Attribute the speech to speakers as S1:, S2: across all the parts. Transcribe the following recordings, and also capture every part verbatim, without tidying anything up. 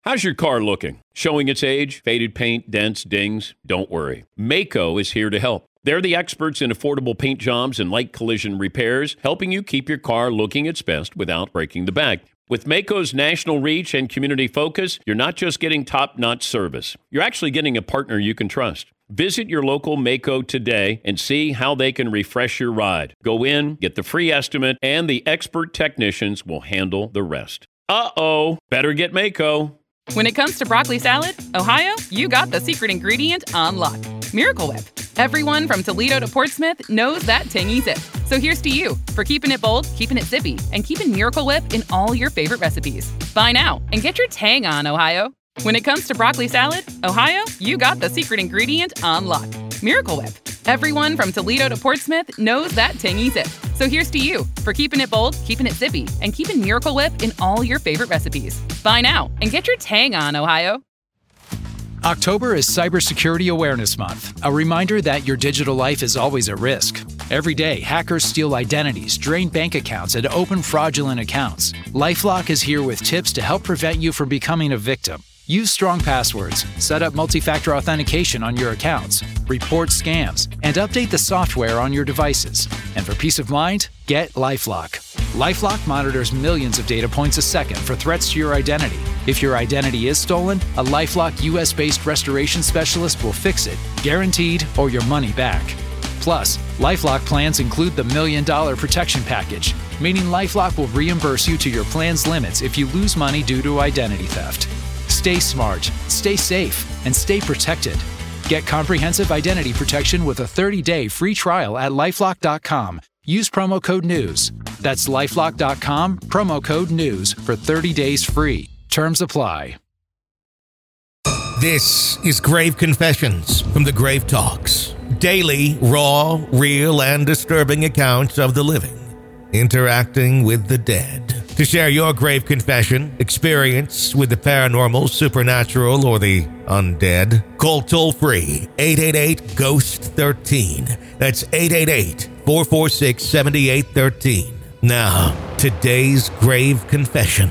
S1: How's your car looking? Showing its age, faded paint, dents, dings? Don't worry. Maaco is here to help. They're the experts in affordable paint jobs and light collision repairs, helping you keep your car looking its best without breaking the bank. With Maaco's national reach and community focus, you're not just getting top-notch service. You're actually getting a partner you can trust. Visit your local Maaco today and see how they can refresh your ride. Go in, get the free estimate, and the expert technicians will handle the rest. Uh-oh, better get Maaco.
S2: When it comes to broccoli salad, Ohio, you got the secret ingredient on lock. Miracle Whip. Everyone from Toledo to Portsmouth knows that tangy zip. So here's to you for keeping it bold, keeping it zippy, and keeping Miracle Whip in all your favorite recipes. Buy now and get your tang on, Ohio. When it comes to broccoli salad, Ohio, you got the secret ingredient on lock. Miracle Whip. Everyone from Toledo to Portsmouth knows that tangy zip. So here's to you for keeping it bold, keeping it zippy, and keeping Miracle Whip in all your favorite recipes. Buy now and get your tang on, Ohio.
S3: October is Cybersecurity Awareness Month, a reminder that your digital life is always at risk. Every day, hackers steal identities, drain bank accounts, and open fraudulent accounts. LifeLock is here with tips to help prevent you from becoming a victim. Use strong passwords, set up multi-factor authentication on your accounts, report scams, and update the software on your devices. And for peace of mind, get LifeLock. LifeLock monitors millions of data points a second for threats to your identity. If your identity is stolen, a LifeLock U S-based restoration specialist will fix it, guaranteed, or your money back. Plus, LifeLock plans include the Million Dollar Protection Package, meaning LifeLock will reimburse you to your plan's limits if you lose money due to identity theft. Stay smart, stay safe, and stay protected. Get comprehensive identity protection with a thirty-day free trial at LifeLock dot com. Use promo code NEWS. That's LifeLock dot com, promo code NEWS for thirty days free. Terms apply.
S4: This is Grave Confessions from the Grave Talks. Daily, raw, real, and disturbing accounts of the living interacting with the dead. To share your grave confession, experience with the paranormal, supernatural, or the undead, call toll-free eight eight eight, ghost one three. That's eight eight eight, four four six, seven eight one three. Now, today's grave confession.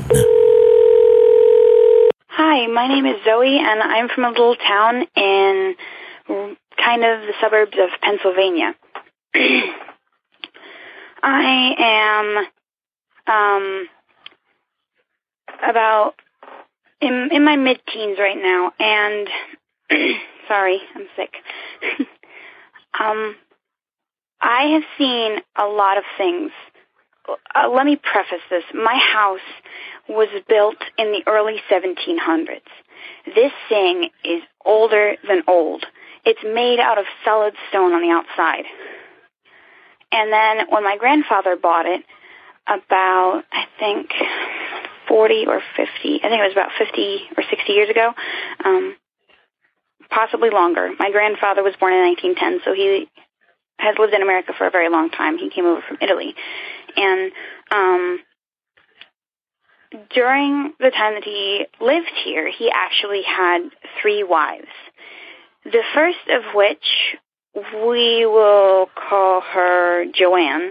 S5: Hi, my name is Zoe, and I'm from a little town in kind of the suburbs of Pennsylvania. I am um, about in, in my mid-teens right now, and sorry, I'm sick. um, I have seen a lot of things. Uh, let me preface this. My house was built in the early seventeen hundreds. This thing is older than old. It's made out of solid stone on the outside. And then when my grandfather bought it, about, I think, forty or fifty, I think it was about fifty or sixty years ago, um, possibly longer. My grandfather was born in nineteen ten, so he has lived in America for a very long time. He came over from Italy. And um, during the time that he lived here, he actually had three wives. The first of which we will call her Joanne.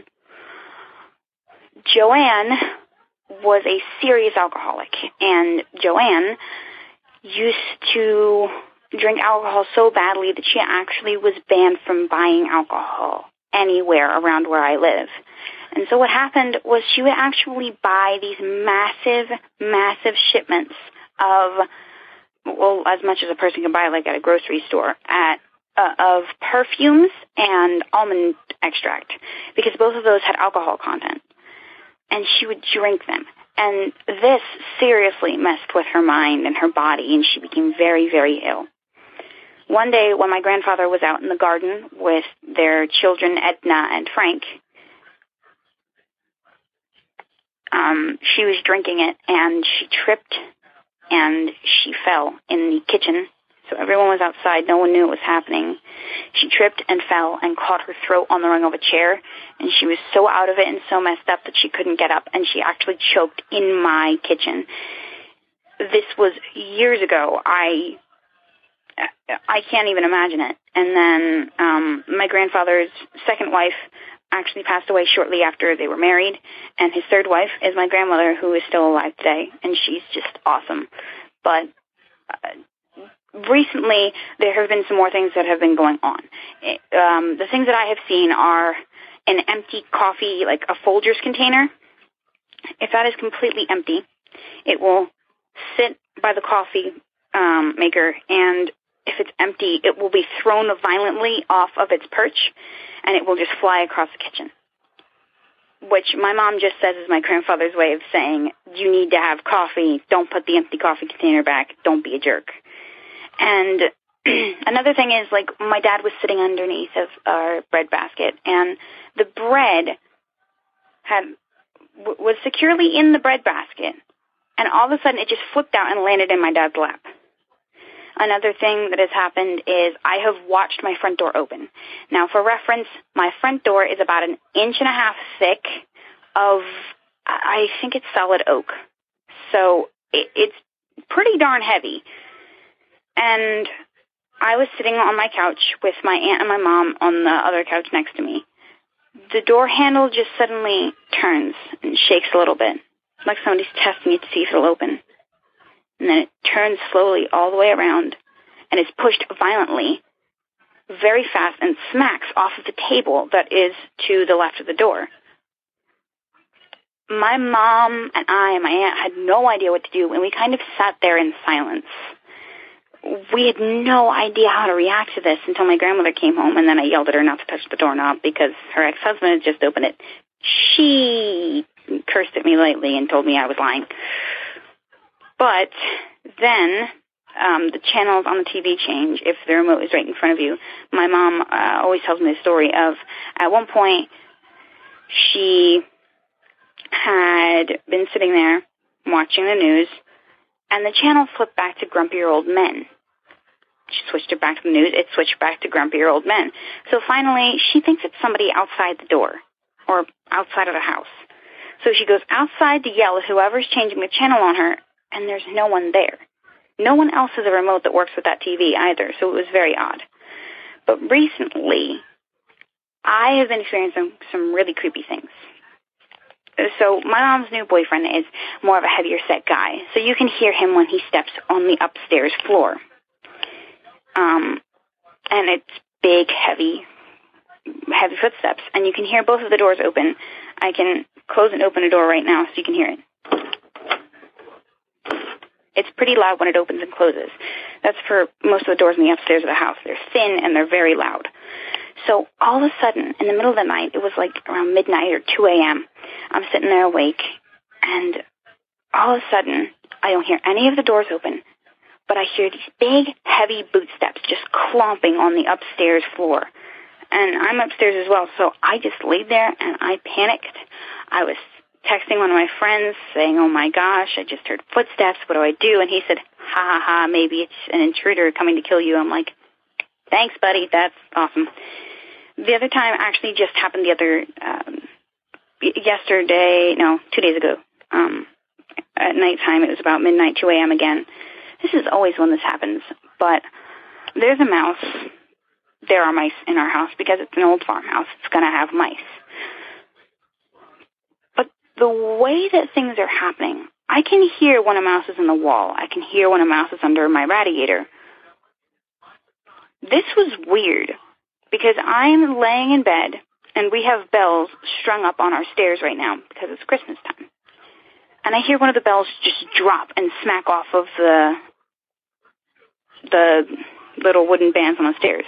S5: Joanne was a serious alcoholic, and Joanne used to drink alcohol so badly that she actually was banned from buying alcohol anywhere around where I live. And so what happened was she would actually buy these massive, massive shipments of, well, as much as a person can buy, like at a grocery store, at uh, of perfumes and almond extract, because both of those had alcohol content. And she would drink them. And this seriously messed with her mind and her body, and she became very, very ill. One day when my grandfather was out in the garden with their children, Edna and Frank, um, she was drinking it, and she tripped, and she fell in the kitchen. So everyone was outside. No one knew what was happening. She tripped and fell and caught her throat on the rung of a chair, and she was so out of it and so messed up that she couldn't get up, and she actually choked in my kitchen. This was years ago. I I can't even imagine it. And then um, my grandfather's second wife actually passed away shortly after they were married, and his third wife is my grandmother, who is still alive today, and she's just awesome. but uh, recently there have been some more things that have been going on. It, um, the things that I have seen are an empty coffee, like a Folgers container. If that is completely empty, it will sit by the coffee um, maker, and if it's empty, it will be thrown violently off of its perch, and it will just fly across the kitchen. Which my mom just says is my grandfather's way of saying, you need to have coffee, don't put the empty coffee container back, don't be a jerk. And another thing is, like, my dad was sitting underneath of our bread basket, and the bread had w- was securely in the bread basket, and all of a sudden it just flipped out and landed in my dad's lap. Another thing that has happened is I have watched my front door open. Now, for reference, my front door is about an inch and a half thick of, I think it's solid oak. So it, it's pretty darn heavy. And I was sitting on my couch with my aunt and my mom on the other couch next to me. The door handle just suddenly turns and shakes a little bit, like somebody's testing it to see if it'll open. And then it turns slowly all the way around, and is pushed violently, very fast, and smacks off of the table that is to the left of the door. My mom and I and my aunt had no idea what to do, and we kind of sat there in silence. We had no idea how to react to this until my grandmother came home, and then I yelled at her not to touch the doorknob because her ex-husband had just opened it. She cursed at me lightly and told me I was lying. But then um, the channels on the T V change if the remote is right in front of you. My mom uh, always tells me the story of, at one point, she had been sitting there watching the news, and the channel flipped back to grumpier old men. She switched it back to the news. It switched back to grumpier old men. So finally, she thinks it's somebody outside the door or outside of the house. So she goes outside to yell at whoever's changing the channel on her, and there's no one there. No one else has a remote that works with that T V either, so it was very odd. But recently, I have been experiencing some really creepy things. So my mom's new boyfriend is more of a heavier set guy, so you can hear him when he steps on the upstairs floor. Um, and it's big, heavy, heavy footsteps, and you can hear both of the doors open. I can close and open a door right now so you can hear it. It's pretty loud when it opens and closes. That's for most of the doors in the upstairs of the house. They're thin and they're very loud. So all of a sudden, in the middle of the night, it was like around midnight or two a.m., I'm sitting there awake, and all of a sudden, I don't hear any of the doors open, but I hear these big, heavy boot steps just clomping on the upstairs floor. And I'm upstairs as well, so I just laid there and I panicked. I was texting one of my friends saying, oh my gosh, I just heard footsteps, what do I do? And he said, ha ha ha, maybe it's an intruder coming to kill you. I'm like, thanks buddy, that's awesome. The other time actually just happened the other, um, yesterday, no, two days ago, um, at nighttime. It was about midnight, two a.m. again. This is always when this happens, but there's a mouse. There are mice in our house because it's an old farmhouse. It's going to have mice. But the way that things are happening, I can hear when a mouse is in the wall. I can hear when a mouse is under my radiator. This was weird because I'm laying in bed and we have bells strung up on our stairs right now because it's Christmas time. And I hear one of the bells just drop and smack off of the the little wooden bands on the stairs.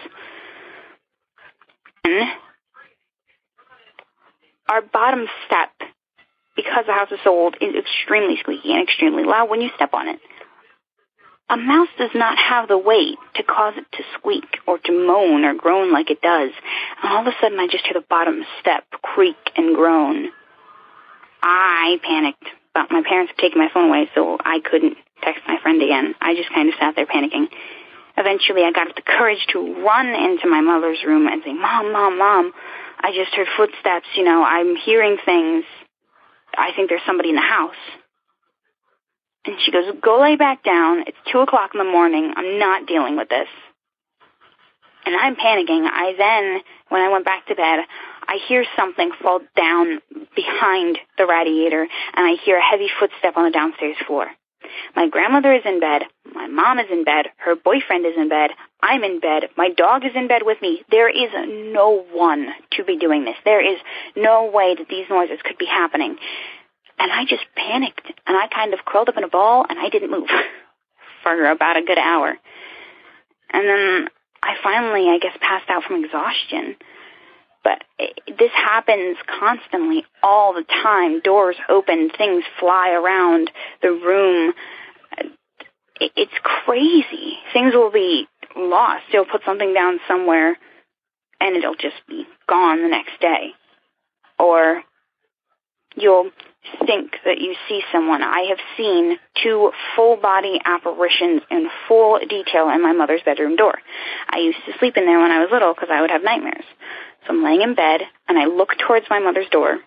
S5: And our bottom step, because the house is so old, is extremely squeaky and extremely loud when you step on it. A mouse does not have the weight to cause it to squeak or to moan or groan like it does. And all of a sudden, I just hear the bottom step creak and groan. I panicked, but my parents had taken my phone away, so I couldn't text my friend again. I just kind of sat there panicking. Eventually, I got up the courage to run into my mother's room and say, Mom, Mom, Mom, I just heard footsteps. You know, I'm hearing things. I think there's somebody in the house. And she goes, go lay back down. It's two o'clock in the morning. I'm not dealing with this. And I'm panicking. I then, when I went back to bed, I hear something fall down behind the radiator, and I hear a heavy footstep on the downstairs floor. My grandmother is in bed. My mom is in bed. Her boyfriend is in bed. I'm in bed. My dog is in bed with me. There is no one to be doing this. There is no way that these noises could be happening. And I just panicked, and I kind of curled up in a ball, and I didn't move for about a good hour. And then I finally, I guess, passed out from exhaustion. But it, this happens constantly, all the time. Doors open, things fly around the room. It, it's crazy. Things will be lost. You'll put something down somewhere, and it'll just be gone the next day. Or you'll think that you see someone. I have seen two full-body apparitions in full detail in my mother's bedroom door. I used to sleep in there when I was little because I would have nightmares. So I'm laying in bed, and I look towards my mother's door.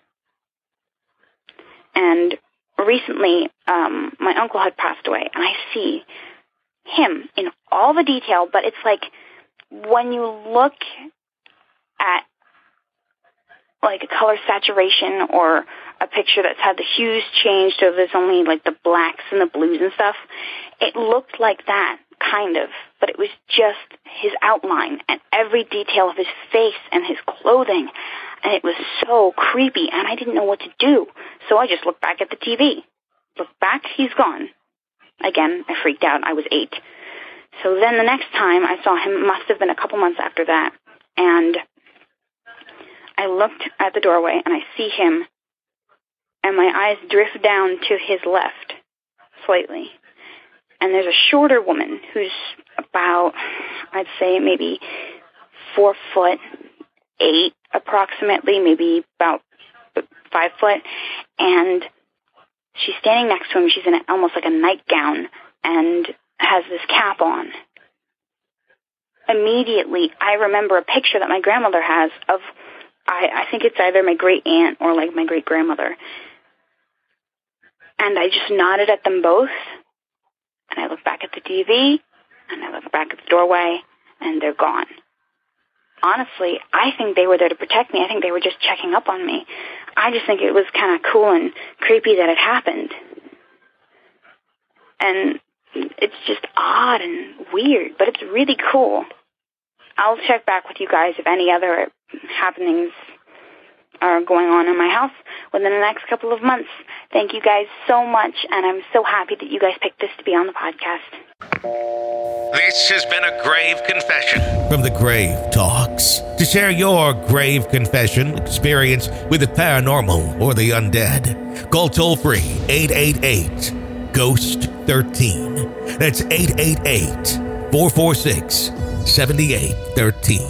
S5: And recently, um, my uncle had passed away, and I see him in all the detail, but it's like when you look at like a color saturation or a picture that's had the hues changed so there's only like the blacks and the blues and stuff, it looked like that, kind of, but it was just his outline and every detail of his face and his clothing, and it was so creepy, and I didn't know what to do, so I just looked back at the T V. Looked back, he's gone. Again, I freaked out. I was eight. So then the next time I saw him must have been a couple months after that, and I looked at the doorway, and I see him, and my eyes drift down to his left, slightly. And there's a shorter woman who's about, I'd say, maybe four foot eight, approximately, maybe about five foot, and she's standing next to him. She's in a, almost like a nightgown and has this cap on. Immediately, I remember a picture that my grandmother has of, I, I think it's either my great-aunt or like my great-grandmother. And I just nodded at them both, and I looked back at the T V, and I looked back at the doorway, and they're gone. Honestly, I think they were there to protect me. I think they were just checking up on me. I just think it was kind of cool and creepy that it happened. And it's just odd and weird, but it's really cool. I'll check back with you guys if any other happenings are going on in my house within the next couple of months. Thank you guys so much, and I'm so happy that you guys picked this to be on the podcast.
S4: This has been a grave confession from the Grave Talks. To share your grave confession experience with the paranormal or the undead, call toll-free eight eight eight, ghost thirteen. That's eight eight eight, four four six, seven eight one three.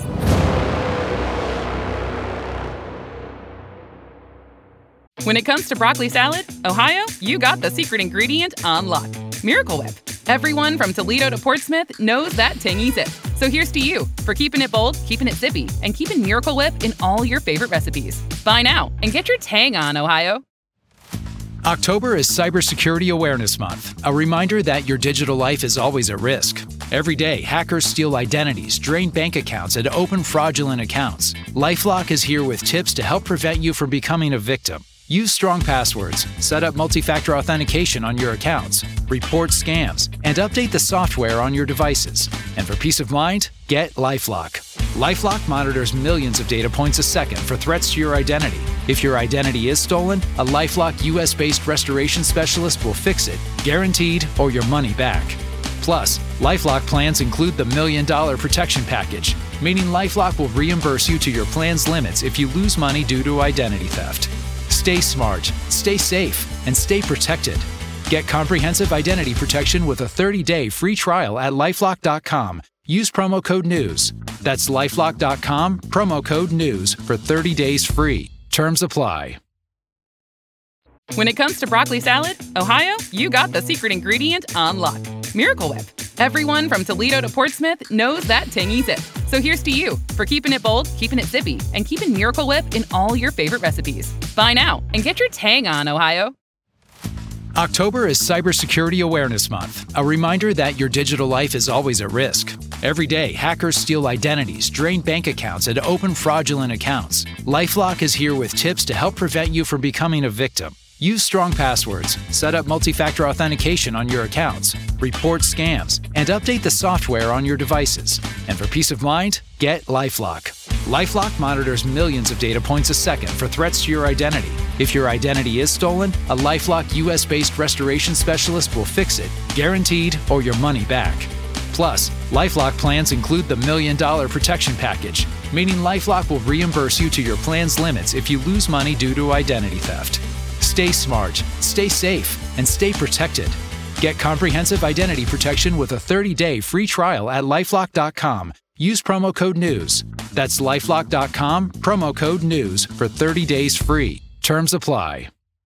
S2: When it comes to broccoli salad, Ohio, you got the secret ingredient on lock. Miracle Whip. Everyone from Toledo to Portsmouth knows that tangy zip. So here's to you for keeping it bold, keeping it zippy, and keeping Miracle Whip in all your favorite recipes. Buy now and get your tang on, Ohio.
S3: October is Cybersecurity Awareness Month, a reminder that your digital life is always at risk. Every day, hackers steal identities, drain bank accounts, and open fraudulent accounts. LifeLock is here with tips to help prevent you from becoming a victim. Use strong passwords, set up multi-factor authentication on your accounts, report scams, and update the software on your devices. And for peace of mind, get LifeLock. LifeLock monitors millions of data points a second for threats to your identity. If your identity is stolen, a LifeLock U S-based restoration specialist will fix it, guaranteed, or your money back. Plus, LifeLock plans include the Million Dollar Protection Package, meaning LifeLock will reimburse you to your plan's limits if you lose money due to identity theft. Stay smart, stay safe, and stay protected. Get comprehensive identity protection with a thirty-day free trial at LifeLock dot com. Use promo code NEWS. That's LifeLock dot com, promo code NEWS for thirty days free. Terms apply.
S2: When it comes to broccoli salad, Ohio, you got the secret ingredient on lock. Miracle Whip. Everyone from Toledo to Portsmouth knows that tangy zip. So here's to you for keeping it bold, keeping it zippy, and keeping Miracle Whip in all your favorite recipes. Buy now and get your tang on, Ohio.
S3: October is Cybersecurity Awareness Month, a reminder that your digital life is always at risk. Every day, hackers steal identities, drain bank accounts, and open fraudulent accounts. LifeLock is here with tips to help prevent you from becoming a victim. Use strong passwords, set up multi-factor authentication on your accounts, report scams, and update the software on your devices. And for peace of mind, get LifeLock. LifeLock monitors millions of data points a second for threats to your identity. If your identity is stolen, a LifeLock U S-based restoration specialist will fix it, guaranteed, or your money back. Plus, LifeLock plans include the Million Dollar Protection Package, meaning LifeLock will reimburse you to your plan's limits if you lose money due to identity theft. Stay smart, stay safe, and stay protected. Get comprehensive identity protection with a thirty-day free trial at LifeLock dot com. Use promo code NEWS. That's LifeLock dot com, promo code NEWS for thirty days free. Terms apply.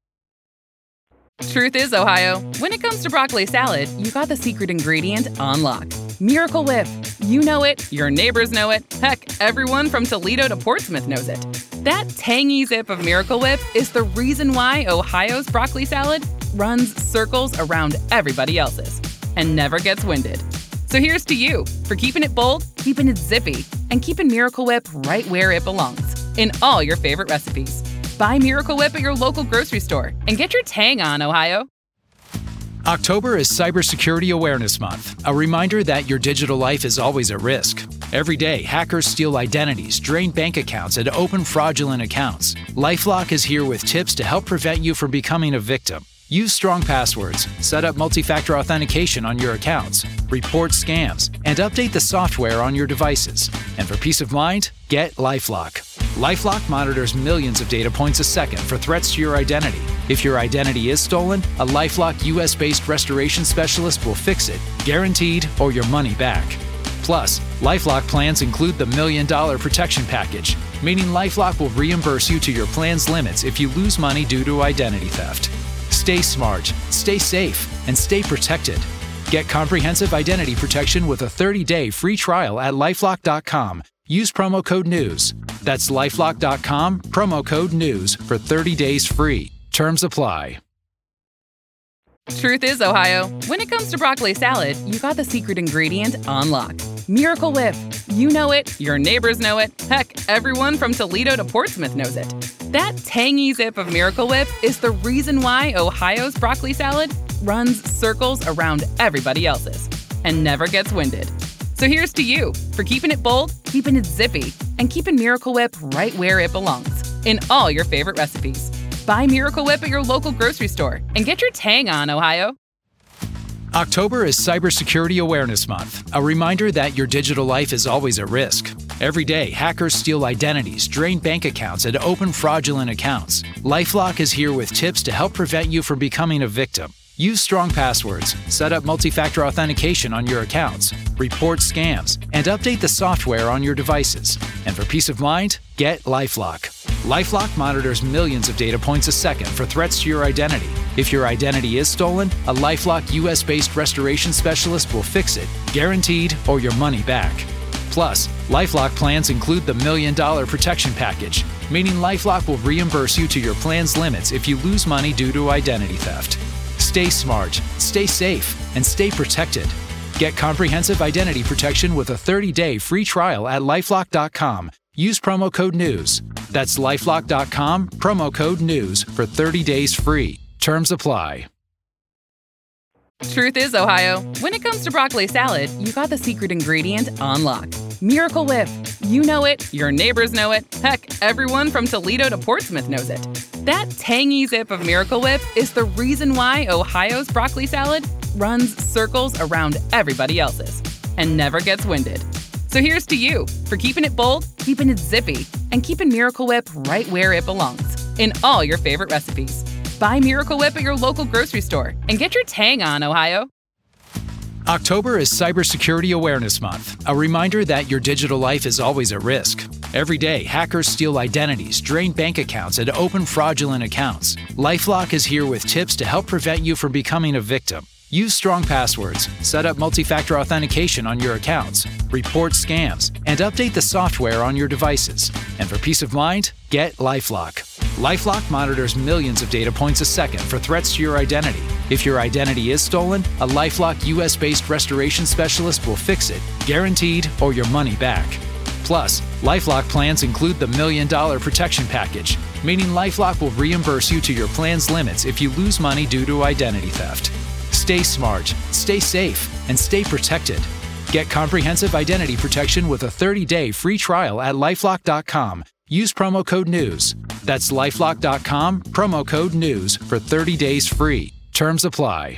S2: Truth is, Ohio, when it comes to broccoli salad, you got the secret ingredient on lock. Miracle Whip. You know it, your neighbors know it, heck, everyone from Toledo to Portsmouth knows it. That tangy zip of Miracle Whip is the reason why Ohio's broccoli salad runs circles around everybody else's and never gets winded. So here's to you for keeping it bold, keeping it zippy, and keeping Miracle Whip right where it belongs, in all your favorite recipes. Buy Miracle Whip at your local grocery store and get your tang on, Ohio.
S3: October is Cybersecurity Awareness Month, a reminder that your digital life is always at risk. Every day, hackers steal identities, drain bank accounts, and open fraudulent accounts. LifeLock is here with tips to help prevent you from becoming a victim. Use strong passwords, set up multi-factor authentication on your accounts, report scams, and update the software on your devices. And for peace of mind, get LifeLock. LifeLock monitors millions of data points a second for threats to your identity. If your identity is stolen, a LifeLock U S-based restoration specialist will fix it, guaranteed, or your money back. Plus, LifeLock plans include the Million Dollar Protection Package, meaning LifeLock will reimburse you to your plan's limits if you lose money due to identity theft. Stay smart, stay safe, and stay protected. Get comprehensive identity protection with a thirty-day free trial at LifeLock dot com. Use promo code NEWS. That's LifeLock dot com, promo code NEWS for thirty days free. Terms apply.
S2: Truth is, Ohio, when it comes to broccoli salad, you got the secret ingredient on lock. Miracle Whip. You know it, your neighbors know it, heck, everyone from Toledo to Portsmouth knows it. That tangy zip of Miracle Whip is the reason why Ohio's broccoli salad runs circles around everybody else's and never gets winded. So here's to you for keeping it bold, keeping it zippy, and keeping Miracle Whip right where it belongs, in all your favorite recipes. Buy Miracle Whip at your local grocery store and get your tang on, Ohio.
S3: October is Cybersecurity Awareness Month, a reminder that your digital life is always at risk. Every day, hackers steal identities, drain bank accounts, and open fraudulent accounts. LifeLock is here with tips to help prevent you from becoming a victim. Use strong passwords, set up multi-factor authentication on your accounts, report scams, and update the software on your devices. And for peace of mind, get LifeLock. LifeLock monitors millions of data points a second for threats to your identity. If your identity is stolen, a LifeLock U S-based restoration specialist will fix it, guaranteed, or your money back. Plus, LifeLock plans include the Million Dollar Protection Package, meaning LifeLock will reimburse you to your plan's limits if you lose money due to identity theft. Stay smart, stay safe, and stay protected. Get comprehensive identity protection with a thirty-day free trial at LifeLock dot com. Use promo code NEWS. That's LifeLock dot com, promo code NEWS for thirty days free. Terms apply.
S2: Truth is, Ohio, when it comes to broccoli salad, you got the secret ingredient on lock. Miracle Whip. You know it, your neighbors know it, heck, everyone from Toledo to Portsmouth knows it. That tangy zip of Miracle Whip is the reason why Ohio's broccoli salad runs circles around everybody else's and never gets winded. So here's to you for keeping it bold, keeping it zippy, and keeping Miracle Whip right where it belongs, in all your favorite recipes. Buy Miracle Whip at your local grocery store and get your tang on, Ohio.
S3: October is Cybersecurity Awareness Month, a reminder that your digital life is always at risk. Every day, hackers steal identities, drain bank accounts, and open fraudulent accounts. LifeLock is here with tips to help prevent you from becoming a victim. Use strong passwords, set up multi-factor authentication on your accounts, report scams, and update the software on your devices. And for peace of mind, get LifeLock. LifeLock monitors millions of data points a second for threats to your identity. If your identity is stolen, a LifeLock U S-based restoration specialist will fix it, guaranteed, or your money back. Plus, LifeLock plans include the Million Dollar Protection Package, meaning LifeLock will reimburse you to your plan's limits if you lose money due to identity theft. Stay smart, stay safe, and stay protected. Get comprehensive identity protection with a thirty-day free trial at LifeLock dot com. Use promo code NEWS. That's LifeLock dot com, promo code NEWS for thirty days free. Terms apply.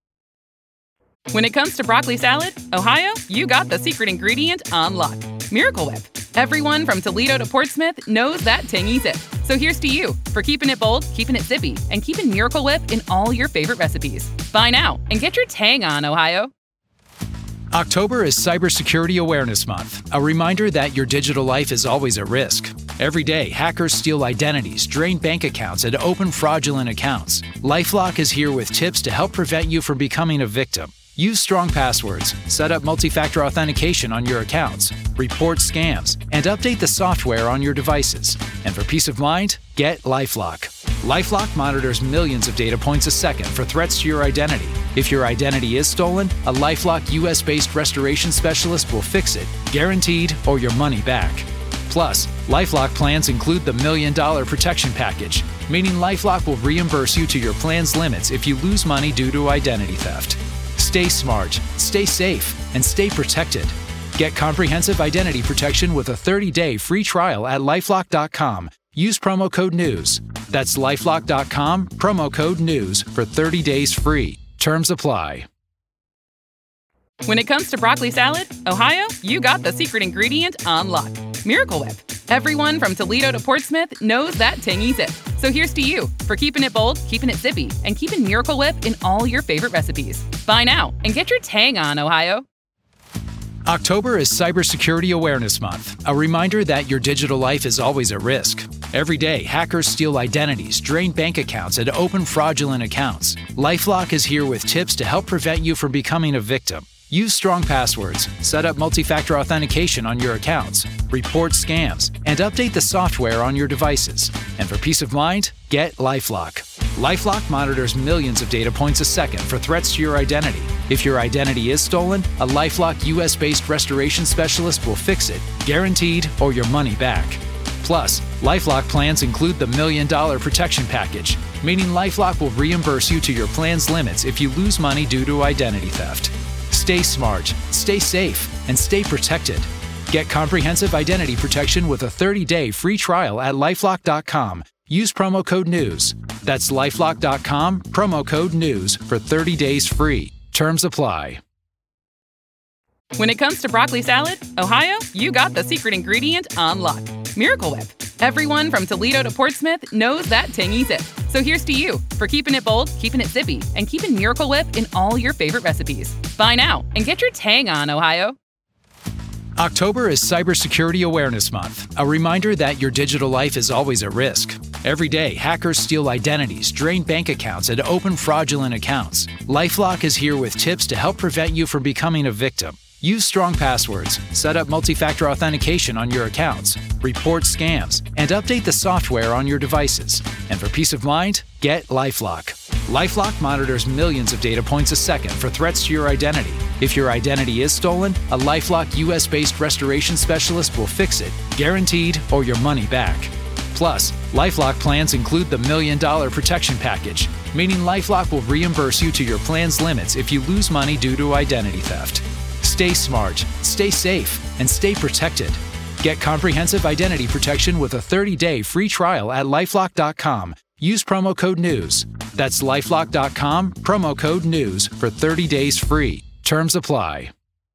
S2: When it comes to broccoli salad, Ohio, you got the secret ingredient on lock. Miracle Whip. Everyone from Toledo to Portsmouth knows that tangy zip. So here's to you for keeping it bold, keeping it zippy, and keeping Miracle Whip in all your favorite recipes. Buy now and get your tang on, Ohio.
S3: October is Cybersecurity Awareness Month, a reminder that your digital life is always at risk. Every day, hackers steal identities, drain bank accounts, and open fraudulent accounts. LifeLock is here with tips to help prevent you from becoming a victim. Use strong passwords, set up multi-factor authentication on your accounts, report scams, and update the software on your devices. And for peace of mind, get LifeLock. LifeLock monitors millions of data points a second for threats to your identity. If your identity is stolen, a LifeLock U S-based restoration specialist will fix it, guaranteed, or your money back. Plus, LifeLock plans include the Million Dollar Protection Package, meaning LifeLock will reimburse you to your plan's limits if you lose money due to identity theft. Stay smart, stay safe, and stay protected. Get comprehensive identity protection with a thirty-day free trial at LifeLock dot com. Use promo code NEWS. That's LifeLock dot com, promo code NEWS for thirty days free. Terms apply.
S2: When it comes to broccoli salad, Ohio, you got the secret ingredient on lock. Miracle Whip. Everyone from Toledo to Portsmouth knows that tangy zip. So here's to you for keeping it bold, keeping it zippy, and keeping Miracle Whip in all your favorite recipes. Buy now and get your tang on, Ohio.
S3: October is Cybersecurity Awareness Month, a reminder that your digital life is always at risk. Every day, hackers steal identities, drain bank accounts, and open fraudulent accounts. LifeLock is here with tips to help prevent you from becoming a victim. Use strong passwords, set up multi-factor authentication on your accounts, report scams, and update the software on your devices. And for peace of mind, get LifeLock. LifeLock monitors millions of data points a second for threats to your identity. If your identity is stolen, a LifeLock U S-based restoration specialist will fix it, guaranteed, or your money back. Plus, LifeLock plans include the Million Dollar Protection Package, meaning LifeLock will reimburse you to your plan's limits if you lose money due to identity theft. Stay smart, stay safe, and stay protected. Get comprehensive identity protection with a thirty-day free trial at LifeLock dot com. Use promo code NEWS. That's LifeLock dot com, promo code NEWS for thirty days free. Terms apply.
S2: When it comes to broccoli salad, Ohio, you got the secret ingredient on lock. Miracle Whip. Everyone from Toledo to Portsmouth knows that tangy zip. So here's to you for keeping it bold, keeping it zippy, and keeping Miracle Whip in all your favorite recipes. Buy now and get your tang on, Ohio.
S3: October is Cybersecurity Awareness Month, a reminder that your digital life is always at risk. Every day, hackers steal identities, drain bank accounts, and open fraudulent accounts. LifeLock is here with tips to help prevent you from becoming a victim. Use strong passwords, set up multi-factor authentication on your accounts, report scams, and update the software on your devices. And for peace of mind, get LifeLock. LifeLock monitors millions of data points a second for threats to your identity. If your identity is stolen, a LifeLock U S-based restoration specialist will fix it, guaranteed, or your money back. Plus, LifeLock plans include the Million Dollar Protection Package, meaning LifeLock will reimburse you to your plan's limits if you lose money due to identity theft. Stay smart, stay safe, and stay protected. Get comprehensive identity protection with a thirty-day free trial at LifeLock dot com. Use promo code NEWS. That's LifeLock dot com, promo code NEWS for thirty days free. Terms apply.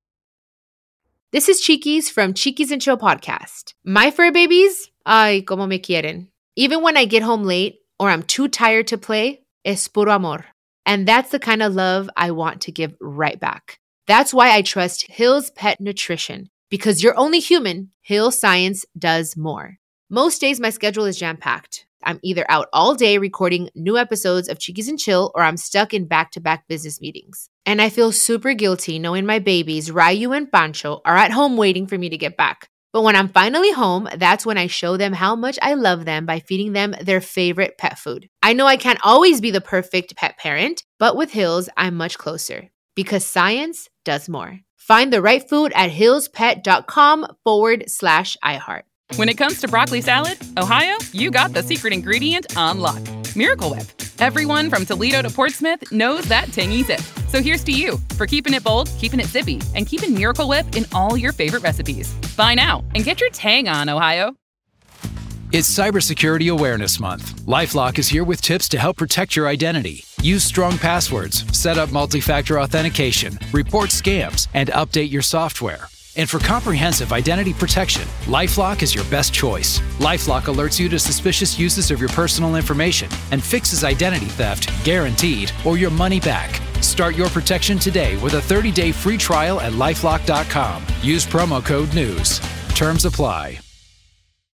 S6: This is Chiquis from Chiquis and Chill podcast. My fur babies, ay, como me quieren. Even when I get home late or I'm too tired to play, es puro amor. And that's the kind of love I want to give right back. That's why I trust Hill's Pet Nutrition, because you're only human. Hill Science does more. Most days my schedule is jam-packed. I'm either out all day recording new episodes of Chiquis and Chill, or I'm stuck in back-to-back business meetings. And I feel super guilty knowing my babies, Ryu and Pancho, are at home waiting for me to get back. But when I'm finally home, that's when I show them how much I love them by feeding them their favorite pet food. I know I can't always be the perfect pet parent, but with Hills, I'm much closer. Because science does more. Find the right food at hillspet.com forward slash iHeart.
S2: When it comes to broccoli salad, Ohio, you got the secret ingredient on lock. Miracle Whip. Everyone from Toledo to Portsmouth knows that tangy zip. So here's to you for keeping it bold, keeping it zippy, and keeping Miracle Whip in all your favorite recipes. Buy now and get your tang on, Ohio.
S3: It's Cybersecurity Awareness Month. LifeLock is here with tips to help protect your identity. Use strong passwords, set up multi-factor authentication, report scams, and update your software. And for comprehensive identity protection, LifeLock is your best choice. LifeLock alerts you to suspicious uses of your personal information and fixes identity theft, guaranteed, or your money back. Start your protection today with a thirty-day free trial at LifeLock dot com. Use promo code NEWS. Terms apply.